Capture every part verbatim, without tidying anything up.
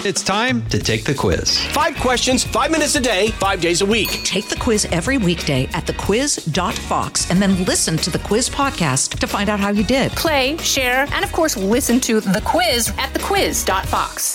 It's time to take the quiz. Five questions, five minutes a day, five days a week. Take the quiz every weekday at the quiz dot fox and then listen to the quiz podcast to find out how you did. Play, share, and of course, listen to the quiz at the quiz dot fox.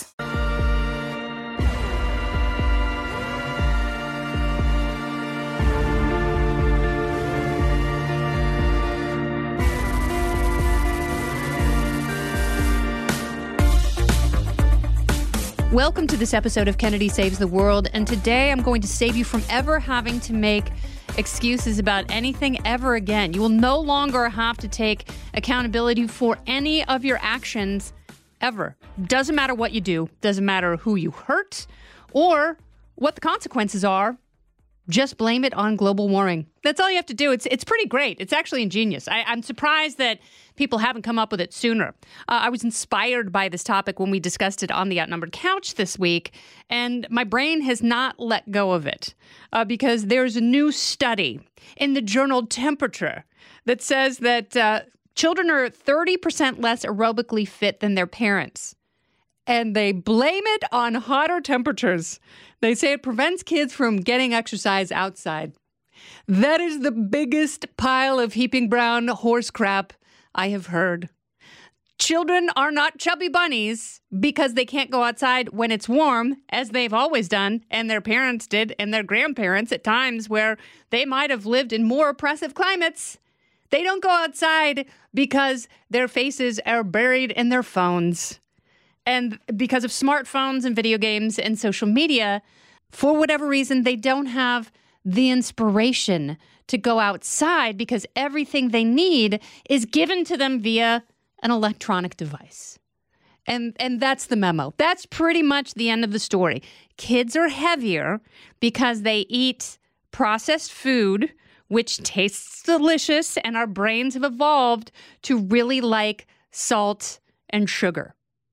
Welcome to this episode of Kennedy Saves the World, and today I'm going to save you from ever having to make excuses about anything ever again. You will no longer have to take accountability for any of your actions ever. Doesn't matter what you do, doesn't matter who you hurt or what the consequences are. Just blame it on global warming. That's all you have to do. It's it's pretty great. It's actually ingenious. I, I'm surprised that people haven't come up with it sooner. Uh, I was inspired by this topic when we discussed it on the Outnumbered Couch this week, and my brain has not let go of it uh, because there's a new study in the journal Temperature that says that uh, children are thirty percent less aerobically fit than their parents. And they blame it on hotter temperatures. They say it prevents kids from getting exercise outside. That is the biggest pile of heaping brown horse crap I have heard. Children are not chubby bunnies because they can't go outside when it's warm, as they've always done, and their parents did, and their grandparents at times where they might have lived in more oppressive climates. They don't go outside because their faces are buried in their phones. And because of smartphones and video games and social media, for whatever reason, they don't have the inspiration to go outside because everything they need is given to them via an electronic device. And and that's the memo. That's pretty much the end of the story. Kids are heavier because they eat processed food, which tastes delicious, and our brains have evolved to really like salt and sugar.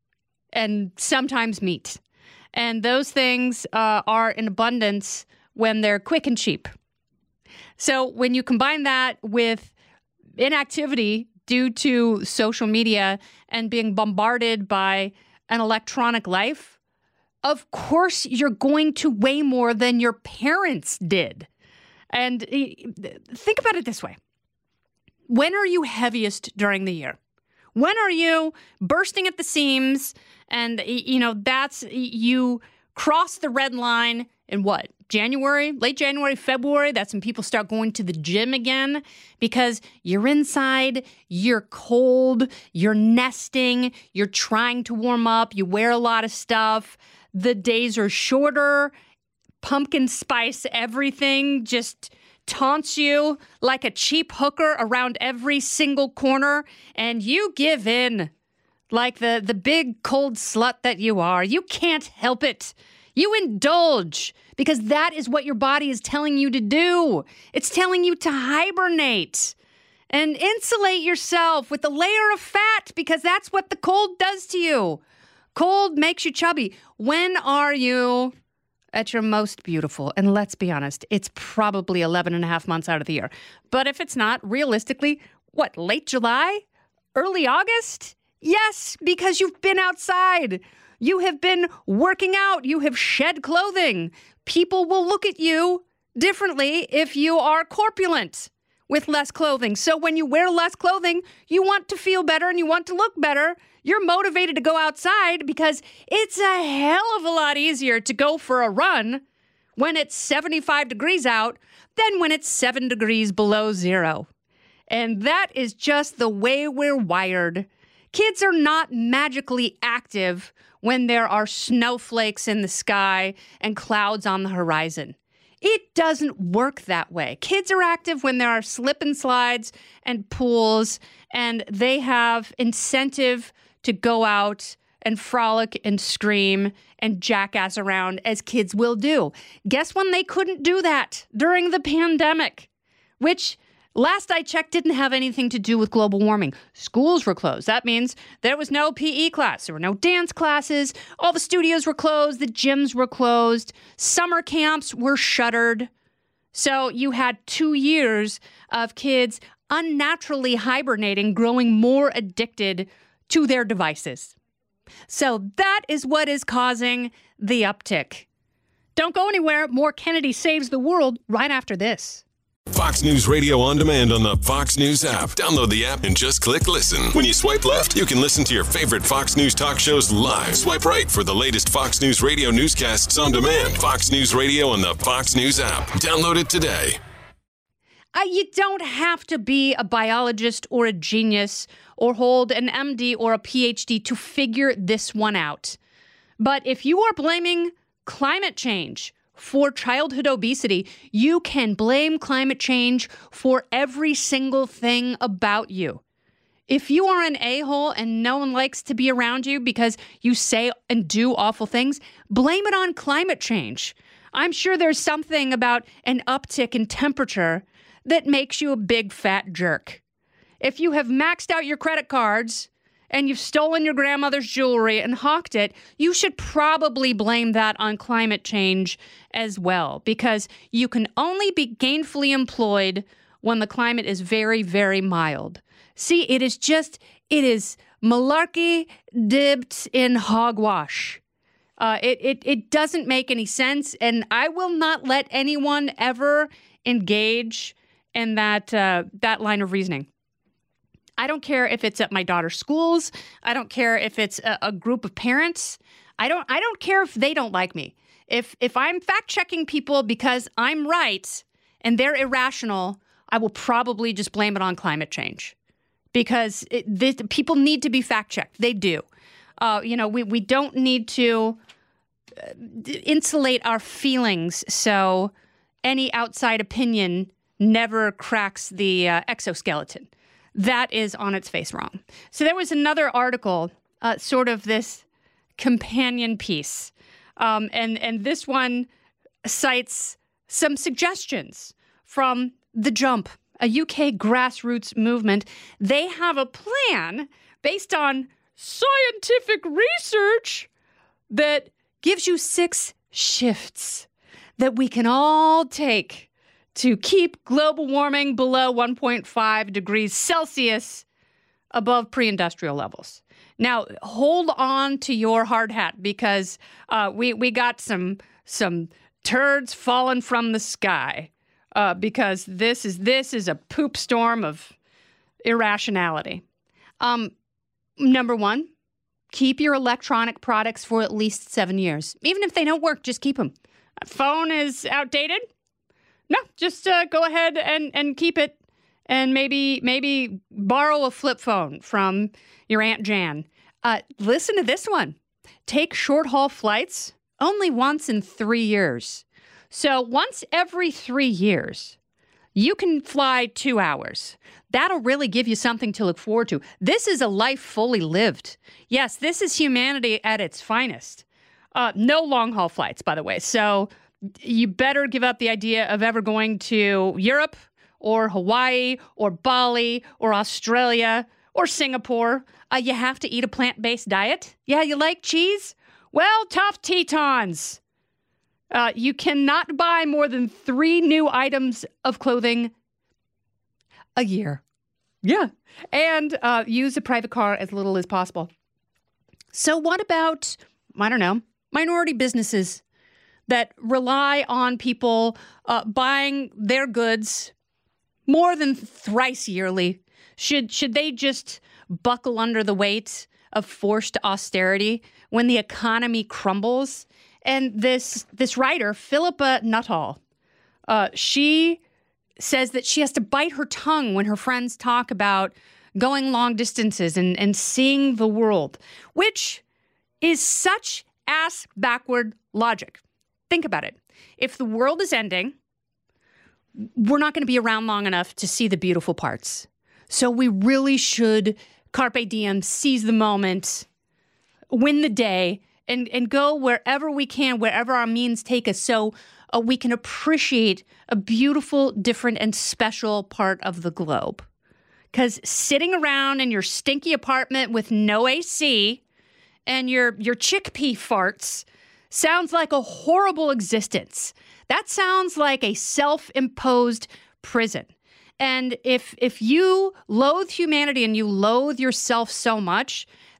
And sometimes meat. And those things uh, are in abundance when they're quick and cheap. So when you combine that with inactivity due to social media and being bombarded by an electronic life, of course you're going to weigh more than your parents did. And think about it this way. When are you heaviest during the year? When are you bursting at the seams? And, you know, that's, you cross the red line in what? January, late January, February. That's when people start going to the gym again because you're inside, you're cold, you're nesting, you're trying to warm up, you wear a lot of stuff. The days are shorter. Pumpkin spice everything just taunts you like a cheap hooker around every single corner, and you give in like the, the big cold slut that you are. You can't help it. You indulge because that is what your body is telling you to do. It's telling you to hibernate and insulate yourself with a layer of fat because that's what the cold does to you. Cold makes you chubby. When are you at your most beautiful? And let's be honest, it's probably eleven and a half months out of the year. But if it's not, realistically, what, late July? Early August? Yes, because you've been outside. You have been working out. You have shed clothing. People will look at you differently if you are corpulent with less clothing. So when you wear less clothing, you want to feel better and you want to look better. You're motivated to go outside because it's a hell of a lot easier to go for a run when it's seventy-five degrees out than when it's seven degrees below zero. And that is just the way we're wired. Kids are not magically active when there are snowflakes in the sky and clouds on the horizon. It doesn't work that way. Kids are active when there are slip and slides and pools, and they have incentive to go out and frolic and scream and jackass around as kids will do. Guess when they couldn't do that? During the pandemic, which last I checked didn't have anything to do with global warming. Schools were closed. That means there was no P E class. There were no dance classes. All the studios were closed. The gyms were closed. Summer camps were shuttered. So you had two years of kids unnaturally hibernating, growing more addicted to their devices. So that is what is causing the uptick. Don't go anywhere. More Kennedy Saves the World right after this. Fox News Radio on demand on the Fox News app. Download the app and just click listen. When you swipe left, you can listen to your favorite Fox News talk shows live. Swipe right for the latest Fox News Radio newscasts on demand. Fox News Radio on the Fox News app. Download it today. Uh, you don't have to be a biologist or a genius or hold an M D or a P H D to figure this one out. But if you are blaming climate change for childhood obesity, you can blame climate change for every single thing about you. If you are an a-hole and no one likes to be around you because you say and do awful things, blame it on climate change. I'm sure there's something about an uptick in temperature that makes you a big fat jerk. If you have maxed out your credit cards and you've stolen your grandmother's jewelry and hawked it, you should probably blame that on climate change as well, because you can only be gainfully employed when the climate is very, very mild. See, it is just, it is malarkey dipped in hogwash. Uh, it, it, it doesn't make any sense, and I will not let anyone ever engage in that, uh, that line of reasoning. I don't care if it's at my daughter's schools. I don't care if it's a, a group of parents. I don't I don't care if they don't like me. If if I'm fact-checking people because I'm right and they're irrational, I will probably just blame it on climate change. Because it, this, people need to be fact-checked. They do. Uh, you know, we, we don't need to insulate our feelings so any outside opinion never cracks the uh, exoskeleton. That is on its face wrong. So there was another article, uh, sort of this companion piece. Um, and, and this one cites some suggestions from The Jump, a U K grassroots movement. They have a plan based on scientific research that gives you six shifts that we can all take to keep global warming below one point five degrees Celsius above pre-industrial levels. Now, hold on to your hard hat, because uh, we we got some some turds falling from the sky, uh, because this is this is a poop storm of irrationality. Um, number one, keep your electronic products for at least seven years. Even if they don't work, just keep them. A phone is outdated? No, just uh, go ahead and, and keep it, and maybe maybe borrow a flip phone from your Aunt Jan. Uh, listen to this one. Take short-haul flights only once in three years. So once every three years, you can fly two hours. That'll really give you something to look forward to. This is a life fully lived. Yes, this is humanity at its finest. Uh, no long-haul flights, by the way. So you better give up the idea of ever going to Europe or Hawaii or Bali or Australia or Singapore. Uh, you have to eat a plant-based diet. Yeah, you like cheese? Well, tough Tetons. Uh, you cannot buy more than three new items of clothing a year. Yeah. And uh, use a private car as little as possible. So what about, I don't know, minority businesses that rely on people uh, buying their goods more than thrice yearly? Should should they just buckle under the weight of forced austerity when the economy crumbles? And this this writer, Philippa Nuttall, uh, she says that she has to bite her tongue when her friends talk about going long distances and, and seeing the world, which is such ass backward logic. Think about it. If the world is ending, we're not going to be around long enough to see the beautiful parts. So we really should carpe diem, seize the moment, win the day, and, and go wherever we can, wherever our means take us, so uh, we can appreciate a beautiful, different, and special part of the globe. Because sitting around in your stinky apartment with no A C and your, your chickpea farts sounds like a horrible existence. That sounds like a self-imposed prison. And if if you loathe humanity and you loathe yourself so much,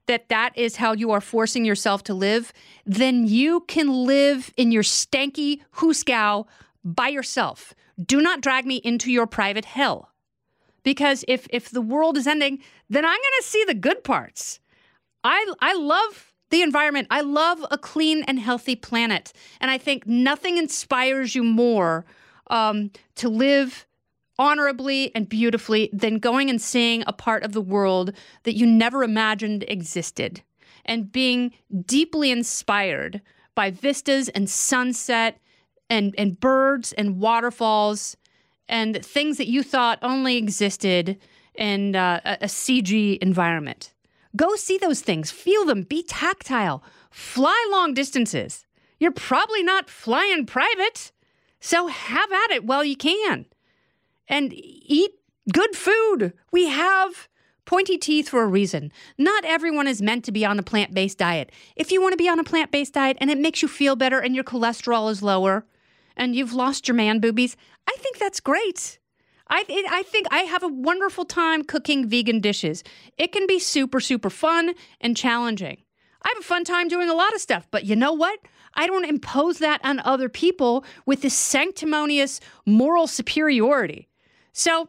that that is how you are forcing yourself to live, then you can live in your stanky hooskow by yourself. Do not drag me into your private hell. Because if if the world is ending, then I'm going to see the good parts. I I love the environment. I love a clean and healthy planet. And I think nothing inspires you more um, to live honorably and beautifully than going and seeing a part of the world that you never imagined existed and being deeply inspired by vistas and sunset and, and birds and waterfalls and things that you thought only existed in uh, a, a C G environment. Go see those things, feel them, be tactile, fly long distances. You're probably not flying private, so have at it while you can. And eat good food. We have pointy teeth for a reason. Not everyone is meant to be on a plant-based diet. If you want to be on a plant-based diet and it makes you feel better and your cholesterol is lower and you've lost your man boobies, I think that's great. I, it, I think I have a wonderful time cooking vegan dishes. It can be super, super fun and challenging. I have a fun time doing a lot of stuff, but you know what? I don't impose that on other people with this sanctimonious moral superiority. So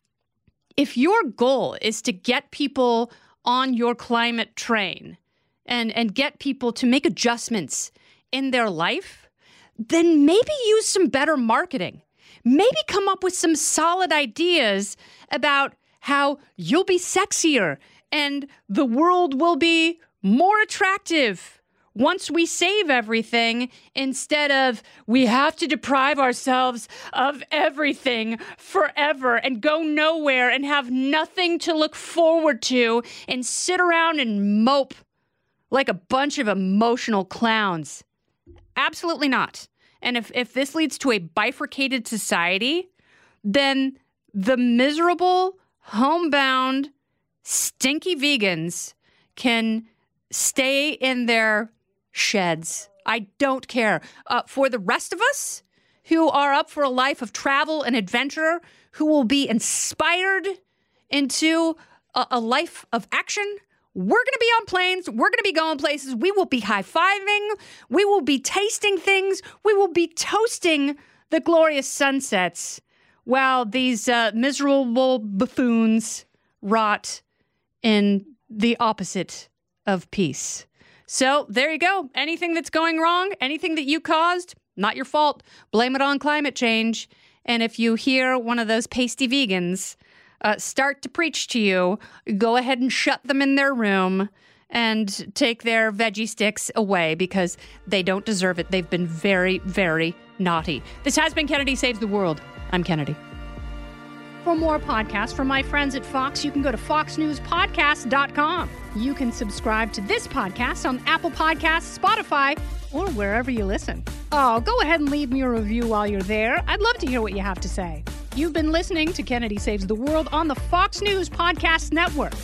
if your goal is to get people on your climate train and, and get people to make adjustments in their life, then maybe use some better marketing. Maybe come up with some solid ideas about how you'll be sexier and the world will be more attractive once we save everything, instead of we have to deprive ourselves of everything forever and go nowhere and have nothing to look forward to and sit around and mope like a bunch of emotional clowns. Absolutely not. And if, if this leads to a bifurcated society, then the miserable, homebound, stinky vegans can stay in their sheds. I don't care. Uh, for the rest of us who are up for a life of travel and adventure, who will be inspired into a, a life of action, we're going to be on planes. We're going to be going places. We will be high-fiving. We will be tasting things. We will be toasting the glorious sunsets while these uh, miserable buffoons rot in the opposite of peace. So there you go. Anything that's going wrong, anything that you caused, not your fault. Blame it on climate change. And if you hear one of those pasty vegans uh, start to preach to you, go ahead and shut them in their room and take their veggie sticks away because they don't deserve it. They've been very, very naughty. This has been Kennedy Saves the World. I'm Kennedy. For more podcasts from my friends at Fox, you can go to fox news podcast dot com. You can subscribe to this podcast on Apple Podcasts, Spotify, or wherever you listen. Oh, go ahead and leave me a review while you're there. I'd love to hear what you have to say. You've been listening to Kennedy Saves the World on the Fox News Podcast Network.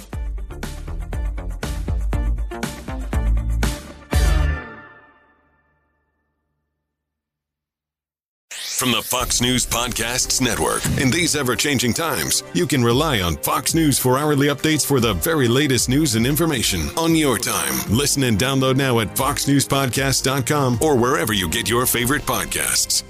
From the Fox News Podcasts Network. In these ever-changing times, you can rely on Fox News for hourly updates for the very latest news and information on your time. Listen and download now at fox news podcast dot com or wherever you get your favorite podcasts.